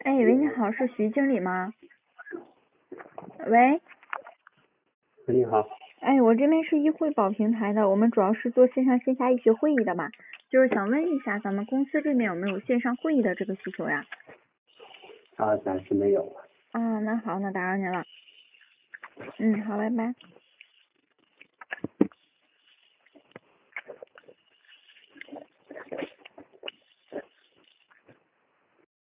哎，喂，你好，是徐经理吗？喂， 你好。 哎，我这边是易汇宝平台的，我们主要是做线上线下一起会议的嘛，就是想问一下咱们公司这边有没有线上会议的这个需求呀？ 暂时没有。 啊，那好，那打扰您了。好，拜拜。